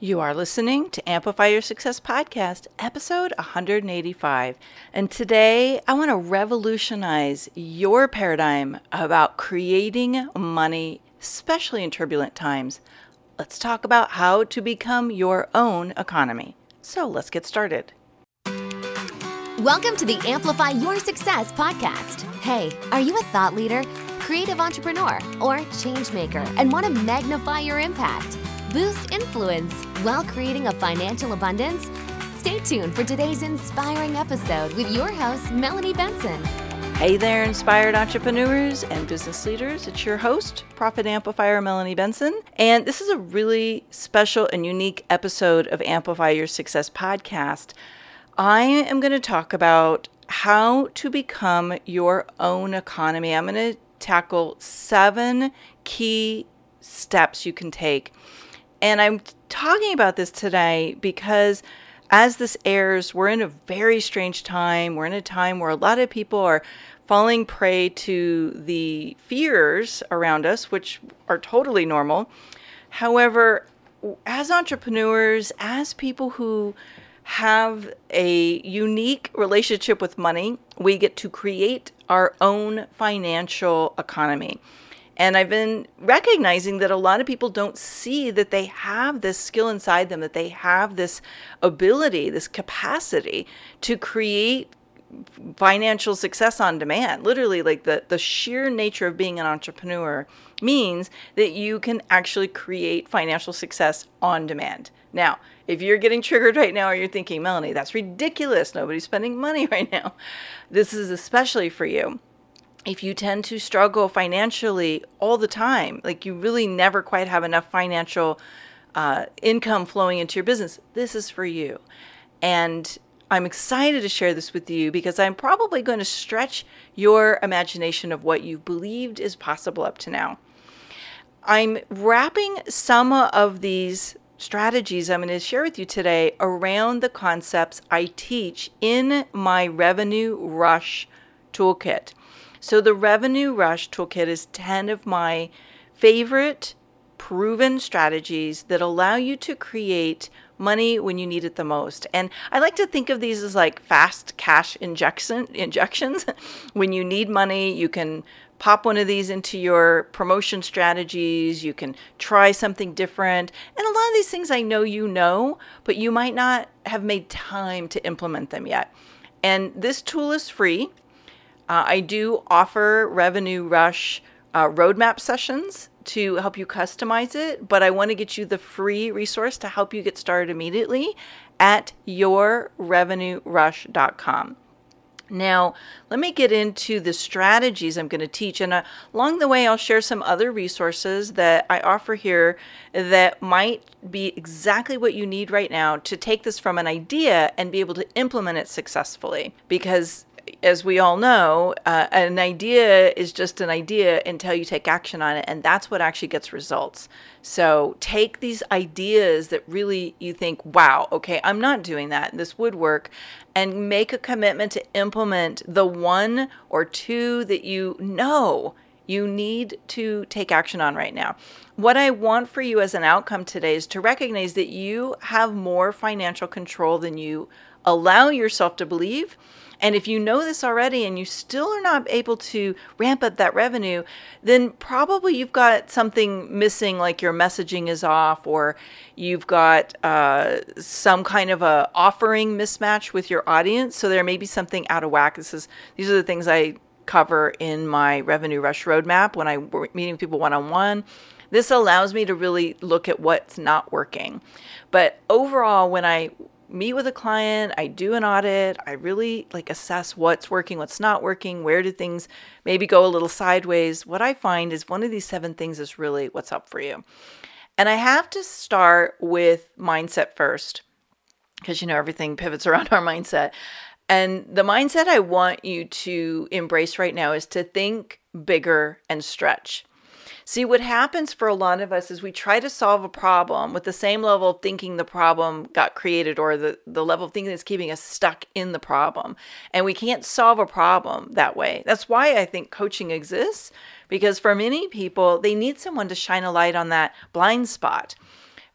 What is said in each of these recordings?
You are listening to Amplify Your Success Podcast, episode 185. And today I want to revolutionize your paradigm about creating money, especially in turbulent times. Let's talk about how to become your own economy. So let's get started. Welcome to the Amplify Your Success Podcast. Hey, are you a thought leader, creative entrepreneur, or change maker and want to magnify your impact? Boost influence while creating a financial abundance? Stay tuned for today's inspiring episode with your host, Melanie Benson. Hey there, inspired entrepreneurs and business leaders. It's your host, Profit Amplifier Melanie Benson. And this is a really special and unique episode of Amplify Your Success Podcast. I am going to talk about how to become your own economy. I'm going to tackle 7 key steps you can take. And I'm talking about this today because as this airs, we're in a very strange time. We're in a time where a lot of people are falling prey to the fears around us, which are totally normal. However, as entrepreneurs, as people who have a unique relationship with money, we get to create our own financial economy. And I've been recognizing that a lot of people don't see that they have this skill inside them, that they have this ability, this capacity to create financial success on demand. Literally, like the sheer nature of being an entrepreneur means that you can actually create financial success on demand. Now, if you're getting triggered right now or you're thinking, Melanie, that's ridiculous, nobody's spending money right now, this is especially for you. If you tend to struggle financially all the time, like you really never quite have enough financial income flowing into your business, this is for you. And I'm excited to share this with you because I'm probably going to stretch your imagination of what you've believed is possible up to now. I'm wrapping some of these strategies I'm going to share with you today around the concepts I teach in my Revenue Rush Toolkit. So the Revenue Rush Toolkit is 10 of my favorite proven strategies that allow you to create money when you need it the most. And I like to think of these as like fast cash injections. When you need money, you can pop one of these into your promotion strategies. You can try something different. And a lot of these things I know you know, but you might not have made time to implement them yet. And this tool is free. I do offer Revenue Rush roadmap sessions to help you customize it, but I want to get you the free resource to help you get started immediately at yourrevenuerush.com. Now, let me get into the strategies I'm going to teach, and along the way, I'll share some other resources that I offer here that might be exactly what you need right now to take this from an idea and be able to implement it successfully. Because as we all know, an idea is just an idea until you take action on it, and that's what actually gets results. So take these ideas that really you think, wow, okay, I'm not doing that, this would work, and make a commitment to implement the 1 or 2 that you know you need to take action on right now. What I want for you as an outcome today is to recognize that you have more financial control than you allow yourself to believe. And if you know this already and you still are not able to ramp up that revenue, then probably you've got something missing, like your messaging is off, or you've got some kind of a offering mismatch with your audience. So there may be something out of whack. These are the things I cover in my Revenue Rush roadmap when I'm meeting people one-on-one. This allows me to really look at what's not working. But overall, when I meet with a client, I do an audit, I really assess what's working, what's not working, where do things maybe go a little sideways. What I find is one of these 7 things is really what's up for you. And I have to start with mindset first, because everything pivots around our mindset. And the mindset I want you to embrace right now is to think bigger and stretch. See, what happens for a lot of us is we try to solve a problem with the same level of thinking the problem got created, or the level of thinking that's keeping us stuck in the problem. And we can't solve a problem that way. That's why I think coaching exists, because for many people, they need someone to shine a light on that blind spot.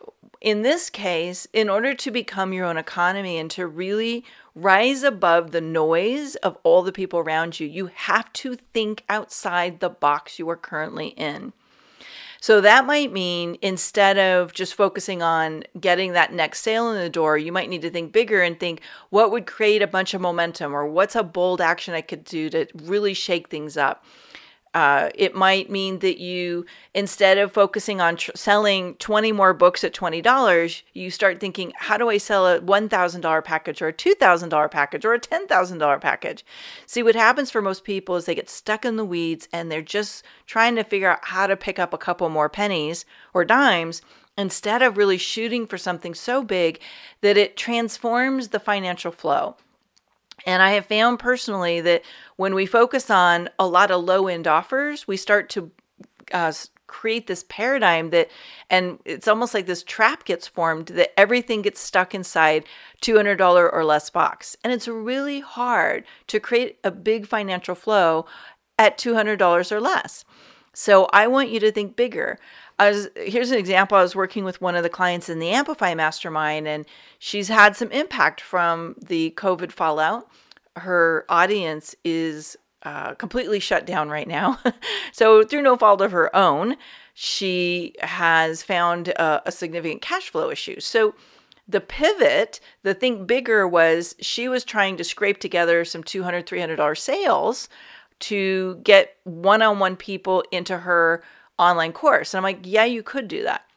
in this case, in order to become your own economy and to really rise above the noise of all the people around you, you have to think outside the box you are currently in. So that might mean instead of just focusing on getting that next sale in the door, you might need to think bigger and think, what would create a bunch of momentum, or what's a bold action I could do to really shake things up? It might mean that you, instead of focusing on selling 20 more books at $20, you start thinking, how do I sell a $1,000 package or a $2,000 package or a $10,000 package? See, what happens for most people is they get stuck in the weeds and they're just trying to figure out how to pick up a couple more pennies or dimes instead of really shooting for something so big that it transforms the financial flow. And I have found personally that when we focus on a lot of low-end offers, we start to create this paradigm that, and it's almost like this trap gets formed that everything gets stuck inside $200 or less box. And it's really hard to create a big financial flow at $200 or less. So I want you to think bigger. Here's an example. I was working with one of the clients in the Amplify Mastermind, and she's had some impact from the COVID fallout. Her audience is completely shut down right now. So through no fault of her own, she has found a significant cash flow issue. So the pivot, the think bigger, was she was trying to scrape together some $200, $300 sales to get one-on-one people into her online course. And I'm like, yeah, you could do that.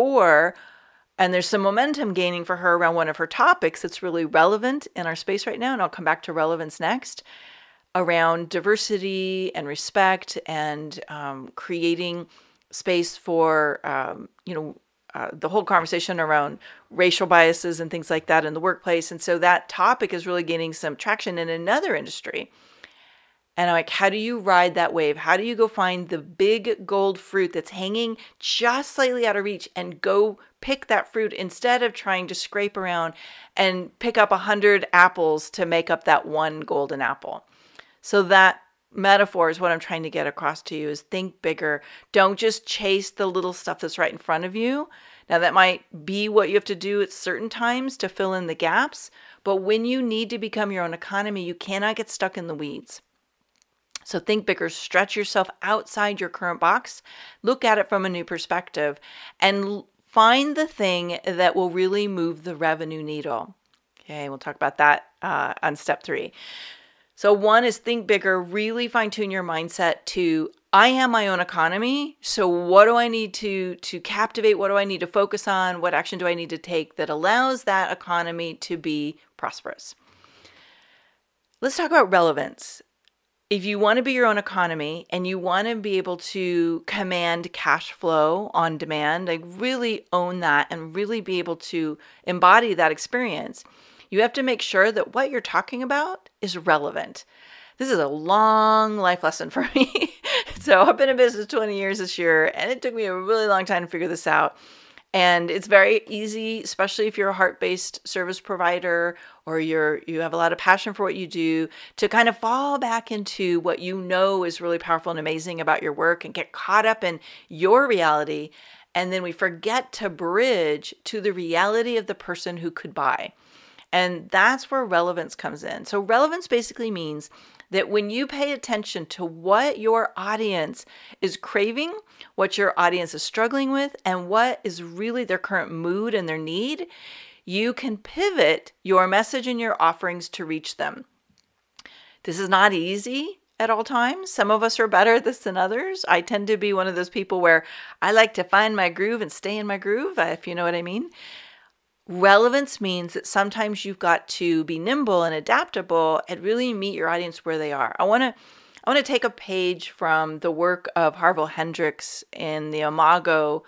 And there's some momentum gaining for her around one of her topics that's really relevant in our space right now. And I'll come back to relevance next, around diversity and respect and creating space for, the whole conversation around racial biases and things like that in the workplace. And so that topic is really gaining some traction in another industry. And I'm like, how do you ride that wave? How do you go find the big gold fruit that's hanging just slightly out of reach and go pick that fruit instead of trying to scrape around and pick up 100 apples to make up that one golden apple? So that metaphor is what I'm trying to get across to you, is think bigger. Don't just chase the little stuff that's right in front of you. Now, that might be what you have to do at certain times to fill in the gaps. But when you need to become your own economy, you cannot get stuck in the weeds. So think bigger, stretch yourself outside your current box, look at it from a new perspective, and find the thing that will really move the revenue needle. Okay, we'll talk about that on step 3. So 1 is think bigger, really fine tune your mindset to, I am my own economy. So what do I need to captivate? What do I need to focus on? What action do I need to take that allows that economy to be prosperous? Let's talk about relevance. If you want to be your own economy and you want to be able to command cash flow on demand, like really own that and really be able to embody that experience, you have to make sure that what you're talking about is relevant. This is a long life lesson for me. So I've been in business 20 years this year, and it took me a really long time to figure this out. And it's very easy, especially if you're a heart-based service provider or you have a lot of passion for what you do, to kind of fall back into what you know is really powerful and amazing about your work and get caught up in your reality. And then we forget to bridge to the reality of the person who could buy. And that's where relevance comes in. So relevance basically means that when you pay attention to what your audience is craving, what your audience is struggling with, and what is really their current mood and their need, you can pivot your message and your offerings to reach them. This is not easy at all times. Some of us are better at this than others. I tend to be one of those people where I like to find my groove and stay in my groove, if you know what I mean. Relevance means that sometimes you've got to be nimble and adaptable and really meet your audience where they are. I want to take a page from the work of Harville Hendrix in the Imago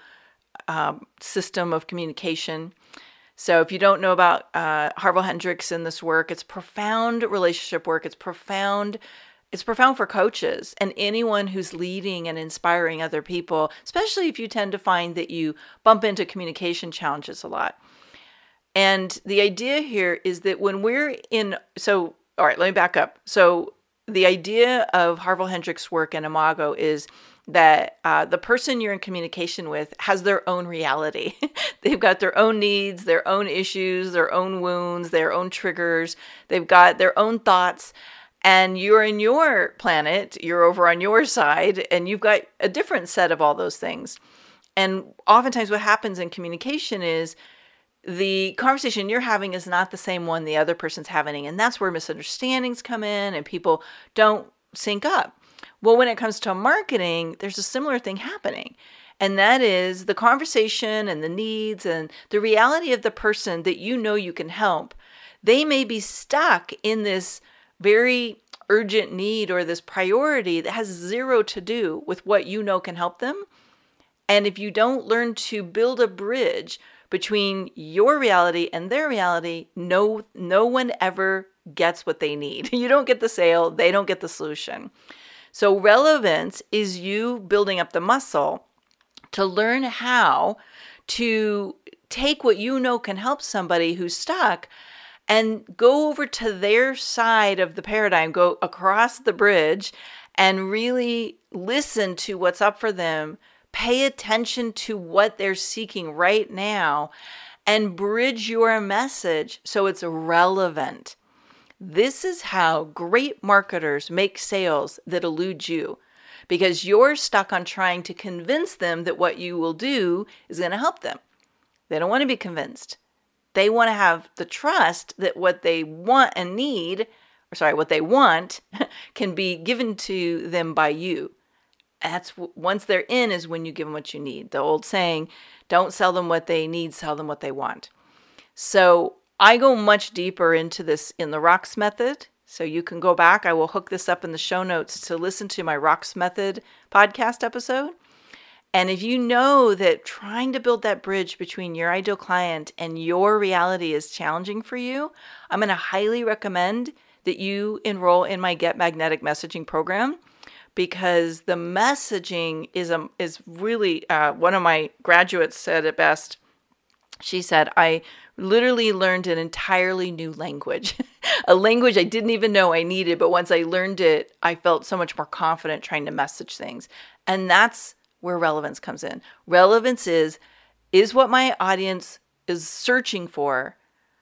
system of communication. So if you don't know about Harville Hendrix in this work, it's profound relationship work. It's profound for coaches and anyone who's leading and inspiring other people, especially if you tend to find that you bump into communication challenges a lot. And the idea here is that when we're all right, let me back up. So the idea of Harville Hendrix' work in Imago is that the person you're in communication with has their own reality. They've got their own needs, their own issues, their own wounds, their own triggers. They've got their own thoughts. And you're in your planet, you're over on your side, and you've got a different set of all those things. And oftentimes what happens in communication is the conversation you're having is not the same one the other person's having. And that's where misunderstandings come in and people don't sync up. Well, when it comes to marketing, there's a similar thing happening. And that is the conversation and the needs and the reality of the person that you know you can help. They may be stuck in this very urgent need or this priority that has zero to do with what you know can help them. And if you don't learn to build a bridge between your reality and their reality, no one ever gets what they need. You don't get the sale, they don't get the solution. So relevance is you building up the muscle to learn how to take what you know can help somebody who's stuck and go over to their side of the paradigm, go across the bridge and really listen to what's up for them, pay attention to what they're seeking right now, and bridge your message so it's relevant. This is how great marketers make sales that elude you, because you're stuck on trying to convince them that what you will do is going to help them. They don't want to be convinced. They want to have the trust that what they want and need, what they want can be given to them by you. That's once they're in is when you give them what you need. The old saying, don't sell them what they need, sell them what they want. So I go much deeper into this in the Rocks Method. So you can go back. I will hook this up in the show notes to listen to my Rocks Method podcast episode. And if you know that trying to build that bridge between your ideal client and your reality is challenging for you, I'm going to highly recommend that you enroll in my Get Magnetic Messaging program, because the messaging is really, one of my graduates said it best. She said, I literally learned an entirely new language, a language I didn't even know I needed. But once I learned it, I felt so much more confident trying to message things. And that's where relevance comes in. Relevance is what my audience is searching for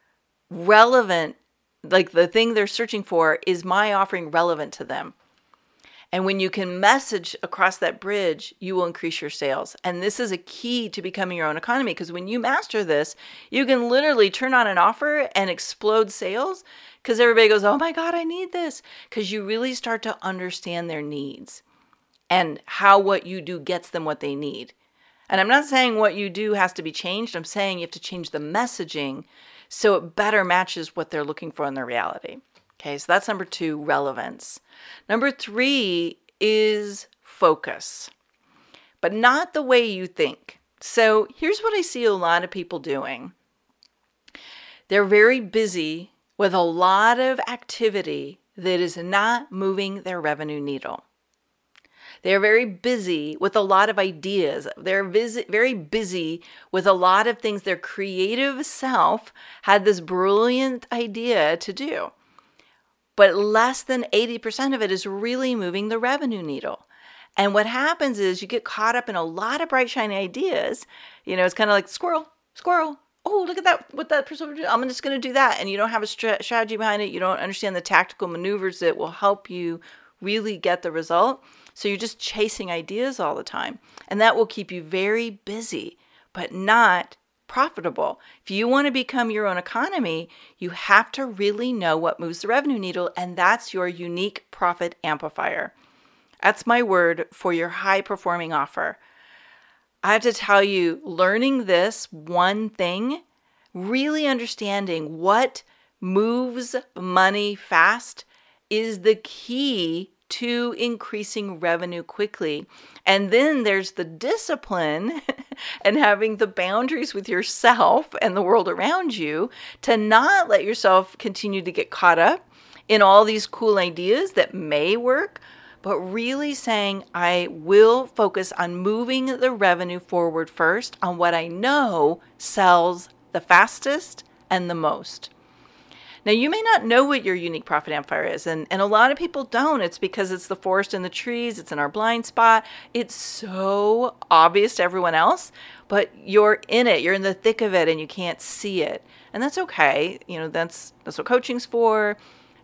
relevant? Like the thing they're searching for, is my offering relevant to them? And when you can message across that bridge, you will increase your sales. And this is a key to becoming your own economy, because when you master this, you can literally turn on an offer and explode sales, because everybody goes, oh my God, I need this. Because you really start to understand their needs and how what you do gets them what they need. And I'm not saying what you do has to be changed. I'm saying you have to change the messaging so it better matches what they're looking for in their reality. Okay, so that's number 2, relevance. Number 3 is focus, but not the way you think. So here's what I see a lot of people doing. They're very busy with a lot of activity that is not moving their revenue needle. They're very busy with a lot of ideas. They're very busy with a lot of things their creative self had this brilliant idea to do. But less than 80% of it is really moving the revenue needle. And what happens is you get caught up in a lot of bright, shiny ideas. It's kind of like squirrel. Oh, look at that, what that person would do. I'm just going to do that. And you don't have a strategy behind it. You don't understand the tactical maneuvers that will help you really get the result. So you're just chasing ideas all the time. And that will keep you very busy, but not profitable. If you want to become your own economy, you have to really know what moves the revenue needle, and that's your unique profit amplifier. That's my word for your high-performing offer. I have to tell you, learning this one thing, really understanding what moves money fast, is the key to increasing revenue quickly. And then there's the discipline and having the boundaries with yourself and the world around you to not let yourself continue to get caught up in all these cool ideas that may work, but really saying, I will focus on moving the revenue forward first on what I know sells the fastest and the most. Now, you may not know what your unique profit amplifier is, and a lot of people don't. It's because it's the forest and the trees. It's in our blind spot. It's so obvious to everyone else, but you're in it. You're in the thick of it, and you can't see it. And that's okay. That's what coaching's for.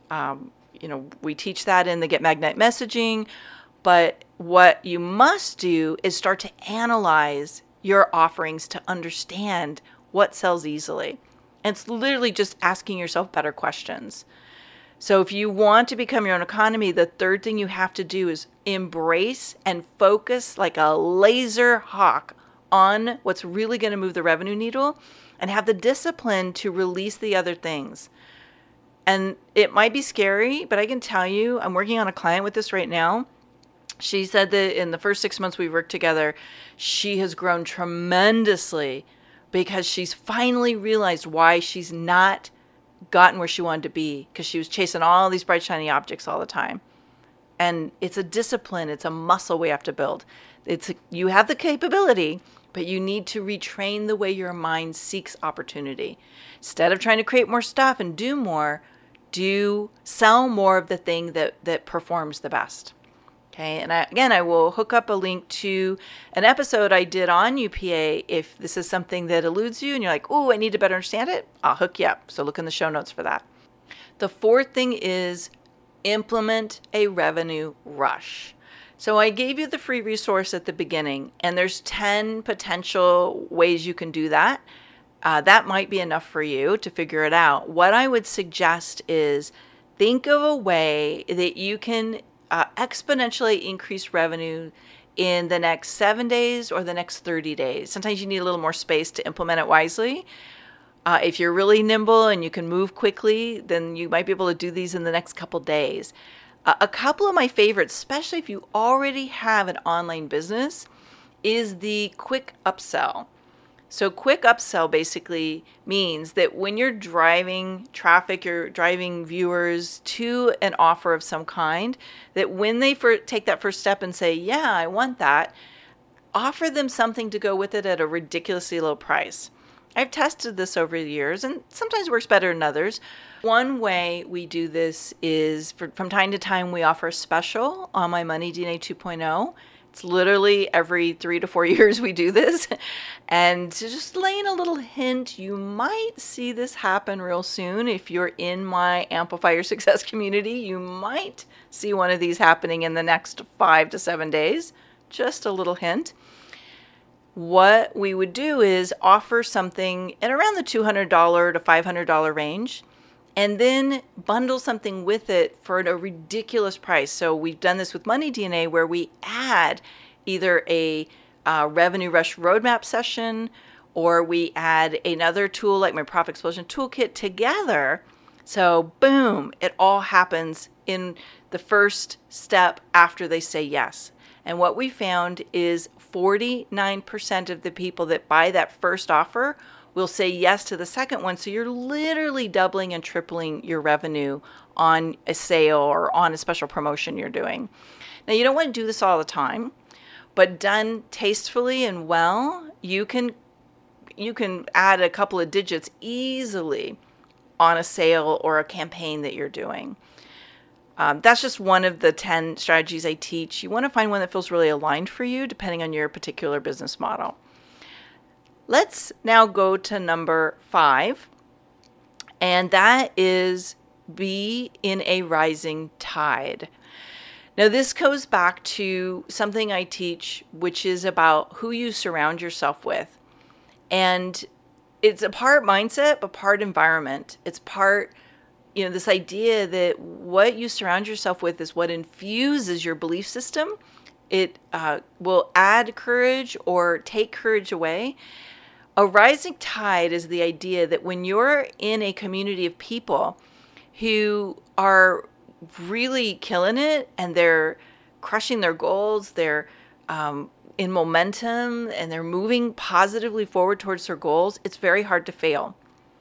We teach that in the Get Magnite messaging. But what you must do is start to analyze your offerings to understand what sells easily. And it's literally just asking yourself better questions. So if you want to become your own economy, the third thing you have to do is embrace and focus like a laser hawk on what's really going to move the revenue needle, and have the discipline to release the other things. And it might be scary, but I can tell you, I'm working on a client with this right now. She said that in the first 6 months we've worked together, she has grown tremendously because she's finally realized why she's not gotten where she wanted to be, because she was chasing all these bright, shiny objects all the time. And it's a discipline. It's a muscle we have to build. You have the capability, but you need to retrain the way your mind seeks opportunity. Instead of trying to create more stuff and do more, sell more of the thing that performs the best. Okay, and I will hook up a link to an episode I did on UPA. If this is something that eludes you and you're like, oh, I need to better understand it, I'll hook you up. So look in the show notes for that. The fourth thing is implement a revenue rush. So I gave you the free resource at the beginning, and there's 10 potential ways you can do that. That might be enough for you to figure it out. What I would suggest is think of a way that you can exponentially increase revenue in the next 7 days or the next 30 days. Sometimes you need a little more space to implement it wisely. If you're really nimble and you can move quickly, then you might be able to do these in the next couple days. A couple of my favorites, especially if you already have an online business, is the quick upsell. So quick upsell basically means that when you're driving traffic, you're driving viewers to an offer of some kind, that when they take that first step and say, yeah, I want that, offer them something to go with it at a ridiculously low price. I've tested this over the years, and sometimes it works better than others. One way we do this is from time to time, we offer a special on my Money DNA 2.0. It's literally every 3 to 4 years we do this. And just laying a little hint, you might see this happen real soon. If you're in my Amplify Your Success community, you might see one of these happening in the next 5 to 7 days. Just a little hint. What we would do is offer something at around the $200 to $500 range, and then bundle something with it for a ridiculous price. So we've done this with Money DNA, where we add either a revenue rush roadmap session, or we add another tool like my Profit Explosion Toolkit together. So boom, it all happens in the first step after they say yes. And what we found is 49% of the people that buy that first offer will say yes to the second one. So you're literally doubling and tripling your revenue on a sale or on a special promotion you're doing. Now, you don't want to do this all the time, but done tastefully and well, you can add a couple of digits easily on a sale or a campaign that you're doing. That's just one of the 10 strategies I teach. You want to find one that feels really aligned for you, depending on your particular business model. Let's now go to number 5, and that is be in a rising tide. Now, this goes back to something I teach, which is about who you surround yourself with. And it's a part mindset, but part environment. It's part, this idea that what you surround yourself with is what infuses your belief system. It will add courage or take courage away. A rising tide is the idea that when you're in a community of people who are really killing it and they're crushing their goals, they're in momentum, and they're moving positively forward towards their goals, it's very hard to fail.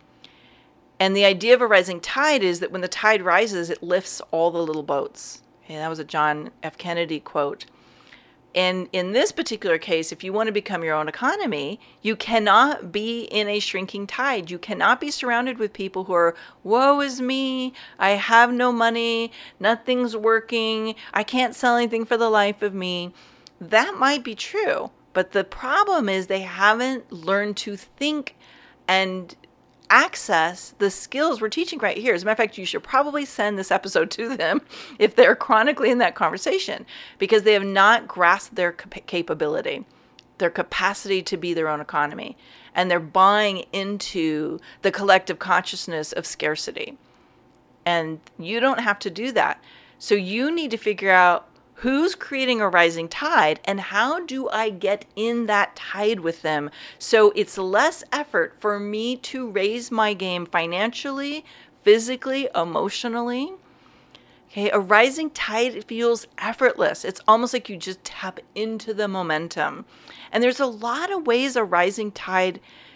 And the idea of a rising tide is that when the tide rises, it lifts all the little boats. Okay, that was a John F. Kennedy quote. And in this particular case, if you want to become your own economy, you cannot be in a shrinking tide. You cannot be surrounded with people who are, woe is me, I have no money, nothing's working, I can't sell anything for the life of me. That might be true, but the problem is they haven't learned to think and access the skills we're teaching right here. As a matter of fact, you should probably send this episode to them if they're chronically in that conversation, because they have not grasped their capability, their capacity to be their own economy, and they're buying into the collective consciousness of scarcity. And you don't have to do that. So you need to figure out who's creating a rising tide and how do I get in that tide with them so it's less effort for me to raise my game financially, physically, emotionally. Okay, a rising tide feels effortless. It's almost like you just tap into the momentum. And there's a lot of ways a rising tide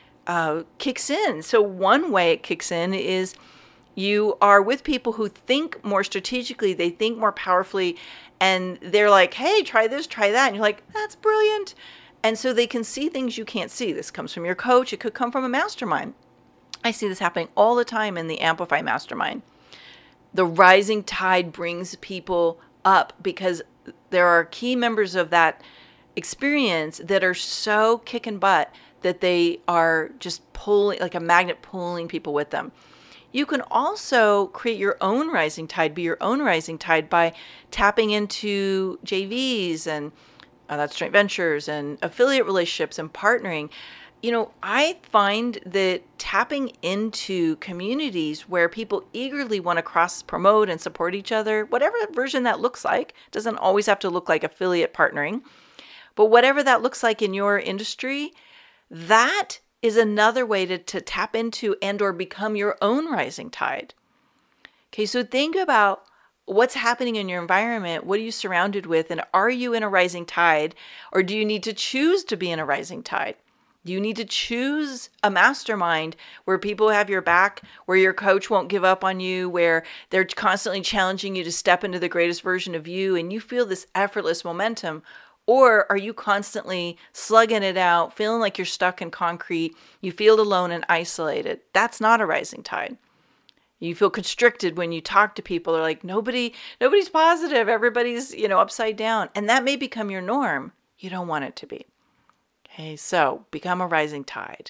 kicks in. So one way it kicks in is you are with people who think more strategically, they think more powerfully, and they're like, hey, try this, try that. And you're like, that's brilliant. And so they can see things you can't see. This comes from your coach. It could come from a mastermind. I see this happening all the time in the Amplify Mastermind. The rising tide brings people up because there are key members of that experience that are so kicking butt that they are just pulling, like a magnet pulling people with them. You can also create your own rising tide, be your own rising tide by tapping into JVs and that's joint ventures and affiliate relationships and partnering. You know, I find that tapping into communities where people eagerly want to cross promote and support each other, whatever version that looks like, doesn't always have to look like affiliate partnering, but whatever that looks like in your industry, that is another way to tap into and or become your own rising tide. Okay, so think about what's happening in your environment. What are you surrounded with? And are you in a rising tide? Or do you need to choose to be in a rising tide? Do you need to choose a mastermind where people have your back, where your coach won't give up on you, where they're constantly challenging you to step into the greatest version of you and you feel this effortless momentum? Or are you constantly slugging it out, feeling like you're stuck in concrete? You feel alone and isolated. That's not a rising tide. You feel constricted when you talk to people. They're like, nobody's positive. Everybody's, upside down. And that may become your norm. You don't want it to be. Okay, so become a rising tide.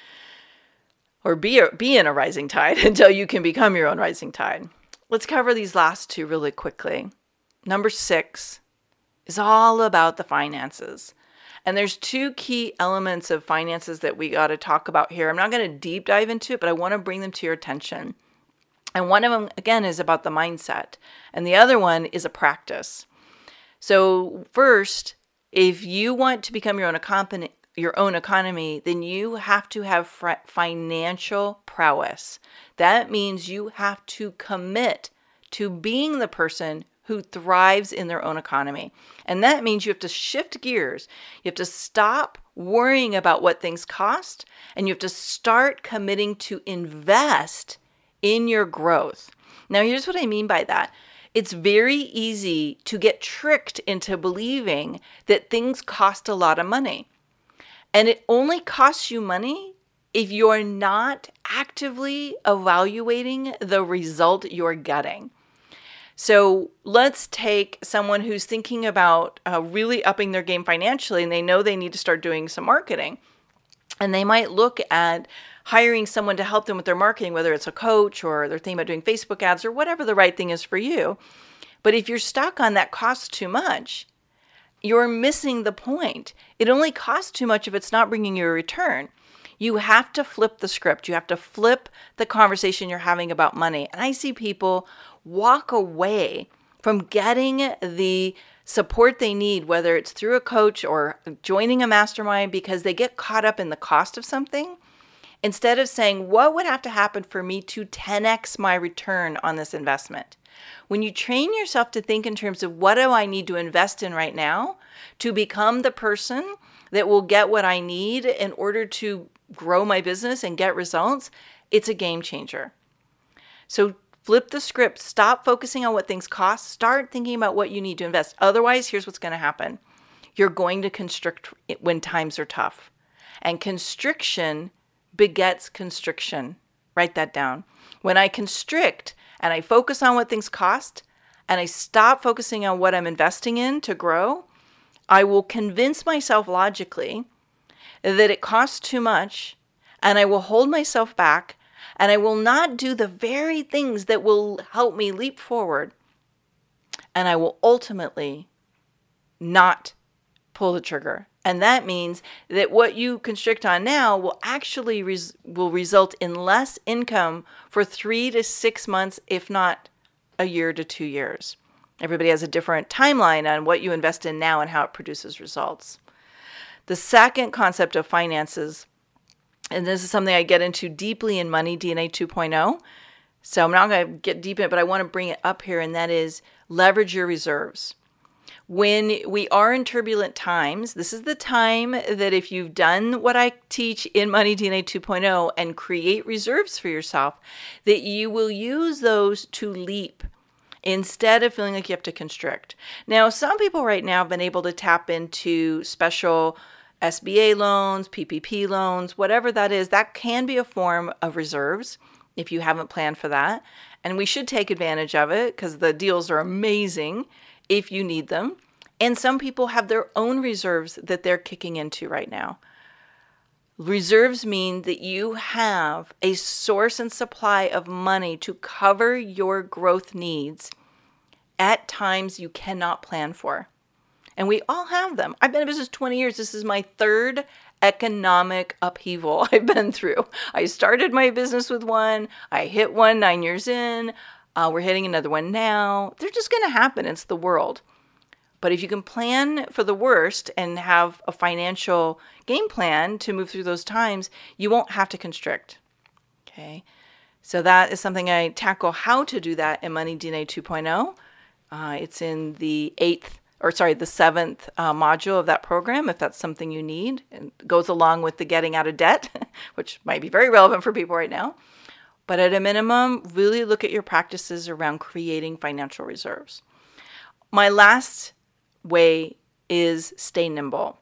Or be in a rising tide until you can become your own rising tide. Let's cover these last two really quickly. Number 6. is all about the finances. And there's two key elements of finances that we got to talk about here. I'm not going to deep dive into it, but I want to bring them to your attention. And one of them, again, is about the mindset. And the other one is a practice. So first, if you want to become your own economy, then you have to have financial prowess. That means you have to commit to being the person who thrives in their own economy. And that means you have to shift gears. You have to stop worrying about what things cost, and you have to start committing to invest in your growth. Now, here's what I mean by that. It's very easy to get tricked into believing that things cost a lot of money. And it only costs you money if you're not actively evaluating the result you're getting. So let's take someone who's thinking about really upping their game financially, and they know they need to start doing some marketing. And they might look at hiring someone to help them with their marketing, whether it's a coach or they're thinking about doing Facebook ads or whatever the right thing is for you. But if you're stuck on that costs too much, you're missing the point. It only costs too much if it's not bringing you a return. You have to flip the script. You have to flip the conversation you're having about money. And I see people walk away from getting the support they need, whether it's through a coach or joining a mastermind, because they get caught up in the cost of something instead of saying, what would have to happen for me to 10x my return on this investment? When you train yourself to think in terms of what do I need to invest in right now to become the person that will get what I need in order to grow my business and get results, it's a game changer. So flip the script. Stop focusing on what things cost. Start thinking about what you need to invest. Otherwise, here's what's going to happen. you're going to constrict when times are tough. And constriction begets constriction. Write that down. When I constrict and I focus on what things cost and I stop focusing on what I'm investing in to grow, I will convince myself logically that it costs too much, and I will hold myself back, and I will not do the very things that will help me leap forward, and I will ultimately not pull the trigger. And that means that what you constrict on now will actually will result in less income for 3 to 6 months, if not a year to 2 years. Everybody has a different timeline on what you invest in now and how it produces results. The second concept of finances, and this is something I get into deeply in Money DNA 2.0, so I'm not going to get deep in it, but I want to bring it up here, and that is leverage your reserves. When we are in turbulent times, this is the time that if you've done what I teach in Money DNA 2.0 and create reserves for yourself, that you will use those to leap instead of feeling like you have to constrict. Now, some people right now have been able to tap into special SBA loans, PPP loans, whatever that is. That can be a form of reserves if you haven't planned for that. And we should take advantage of it because the deals are amazing if you need them. And some people have their own reserves that they're kicking into right now. Reserves mean that you have a source and supply of money to cover your growth needs at times you cannot plan for. And we all have them. I've been in business 20 years. This is my third economic upheaval I've been through. I started my business with one. I hit one 9 years in. We're hitting another one now. They're just going to happen. It's the world. But if you can plan for the worst and have a financial game plan to move through those times, you won't have to constrict. Okay. So that is something I tackle how to do that in Money DNA 2.0. It's in the seventh module of that program, if that's something you need. And goes along with the getting out of debt, which might be very relevant for people right now. But at a minimum, really look at your practices around creating financial reserves. My last way is stay nimble.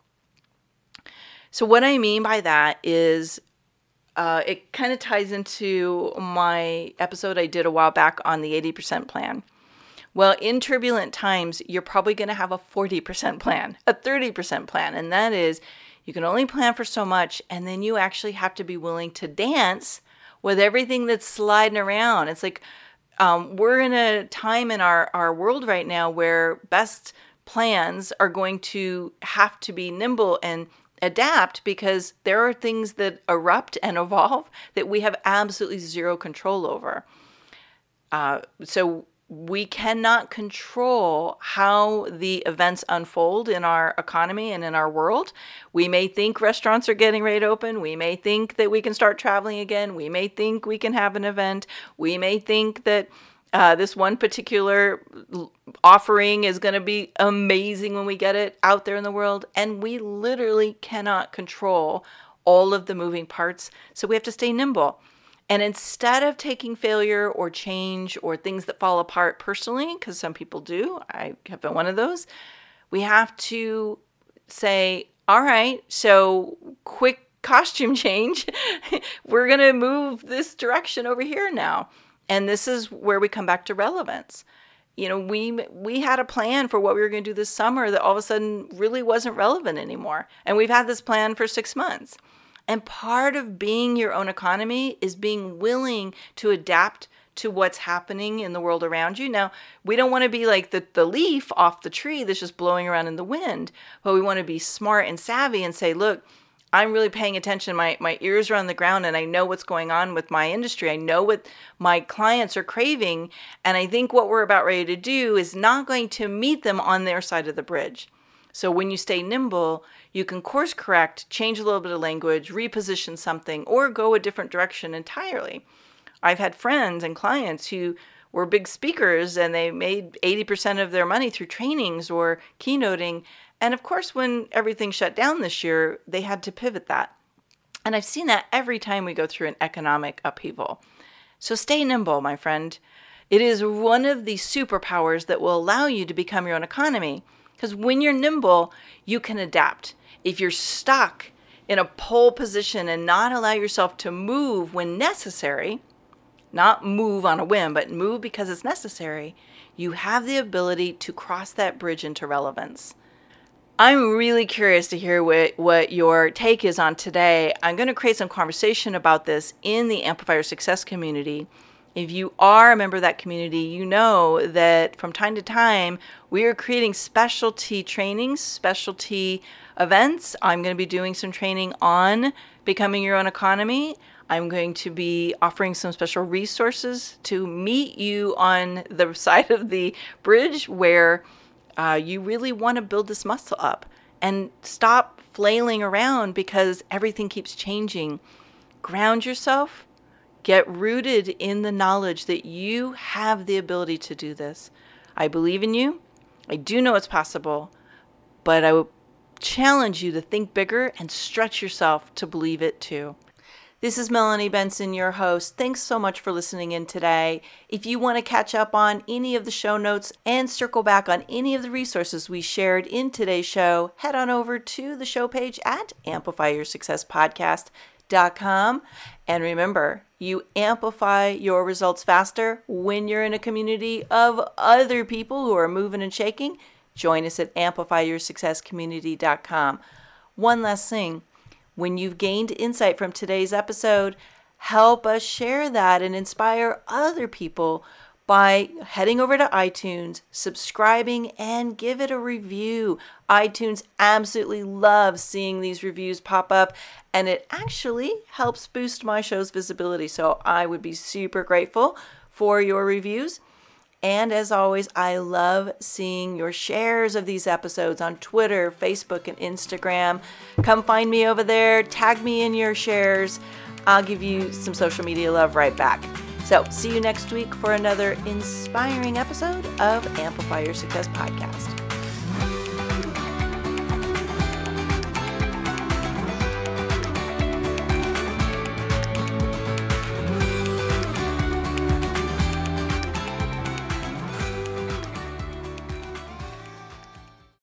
So what I mean by that is it kind of ties into my episode I did a while back on the 80% plan. Well, in turbulent times, you're probably going to have a 40% plan, a 30% plan. And that is, you can only plan for so much, and then you actually have to be willing to dance with everything that's sliding around. It's like we're in a time in our world right now where best plans are going to have to be nimble and adapt because there are things that erupt and evolve that we have absolutely zero control over. So we cannot control how the events unfold in our economy and in our world. We may think restaurants are getting ready to open. We may think that we can start traveling again. We may think we can have an event. We may think that this one particular offering is going to be amazing when we get it out there in the world. And we literally cannot control all of the moving parts. So we have to stay nimble. And instead of taking failure or change or things that fall apart personally, because some people do, I have been one of those, we have to say, all right, so quick costume change. We're going to move this direction over here now. And this is where we come back to relevance. You know, we had a plan for what we were going to do this summer that all of a sudden really wasn't relevant anymore. And we've had this plan for 6 months. And part of being your own economy is being willing to adapt to what's happening in the world around you. Now, we don't want to be like the leaf off the tree that's just blowing around in the wind, but we want to be smart and savvy and say, look, I'm really paying attention. My ears are on the ground and I know what's going on with my industry. I know what my clients are craving. And I think what we're about ready to do is not going to meet them on their side of the bridge. So when you stay nimble, you can course correct, change a little bit of language, reposition something, or go a different direction entirely. I've had friends and clients who were big speakers and they made 80% of their money through trainings or keynoting. And of course, when everything shut down this year, they had to pivot that. And I've seen that every time we go through an economic upheaval. So stay nimble, my friend. It is one of the superpowers that will allow you to become your own economy. Because when you're nimble, you can adapt. If you're stuck in a pole position and not allow yourself to move when necessary, not move on a whim, but move because it's necessary, you have the ability to cross that bridge into relevance. I'm really curious to hear what your take is on today. I'm going to create some conversation about this in the Amplify Your Success community. If you are a member of that community, you know that from time to time, we are creating specialty trainings, specialty events. I'm going to be doing some training on becoming your own economy. I'm going to be offering some special resources to meet you on the side of the bridge where you really want to build this muscle up and stop flailing around because everything keeps changing. Ground yourself. Get rooted in the knowledge that you have the ability to do this. I believe in you. I do know it's possible, but I would challenge you to think bigger and stretch yourself to believe it too. This is Melanie Benson, your host. Thanks so much for listening in today. If you want to catch up on any of the show notes and circle back on any of the resources we shared in today's show, head on over to the show page at amplifyyoursuccesspodcast.com. And remember, you amplify your results faster when you're in a community of other people who are moving and shaking. Join us at amplifyyoursuccesscommunity.com. One last thing. When you've gained insight from today's episode, help us share that and inspire other people by heading over to iTunes, subscribing, and give it a review. iTunes absolutely loves seeing these reviews pop up, and it actually helps boost my show's visibility. So I would be super grateful for your reviews. And as always, I love seeing your shares of these episodes on Twitter, Facebook, and Instagram. Come find me over there. Tag me in your shares. I'll give you some social media love right back. So see you next week for another inspiring episode of Amplify Your Success Podcast.